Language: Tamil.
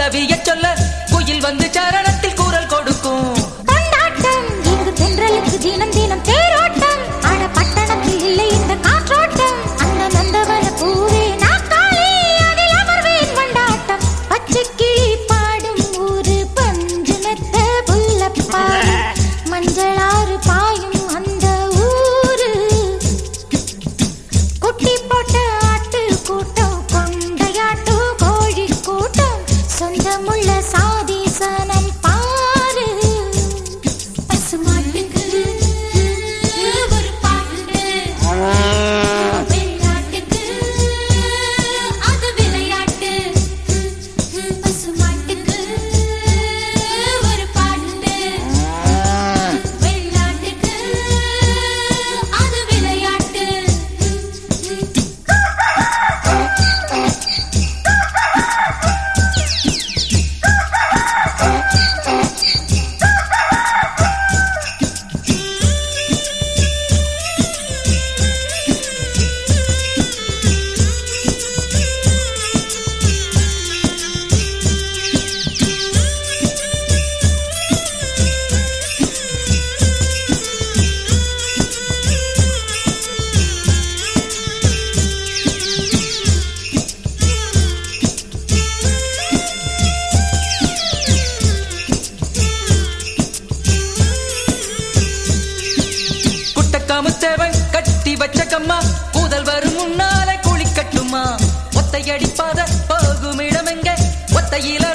பல்லவிய சொல்ல குயில் வந்து சரணத்தில் கூறல் கொடுக்கும். கொண்டாட்டம் இங்கு தென்றலுக்கு தினம் தினம் தேரோட்டம். ஆட பட்டணத்தில் இல்லை இந்த காற்றோட்டம். அந்த நந்தவன பூவே நாக்காளி அதில் அமர்வேன் கொண்டாட்டம். பச்சை கிளி பாடும் ஊரு பஞ்சு மெத்த புல்லப்பாடு. மஞ்சளாறு பாயும் அந்த ஊரு. குட்டி போட்ட ஆட்டு கூட்டம் கொண்டையாட்டு கோழி கூட்டம். சொந்தமுள்ள சாதீசனம் பாரு. பசுமாட்டுக்கு ஒரு பாட்டு. வெள்ளாட்டுக்கு அது விளையாட்டு. பசுமாட்டுக்கு ஒரு பாட்டு. வெள்ளாட்டுக்கு அது விளையாட்டு. குட்டக்காமுத்தேவன் கட்டி வச்ச கம்மா கூதல் வரும் முன்னாலே குளிக்கட்டுமா. ஒத்தையடிப்பாத போகும் இடமெங்க ஒத்தையில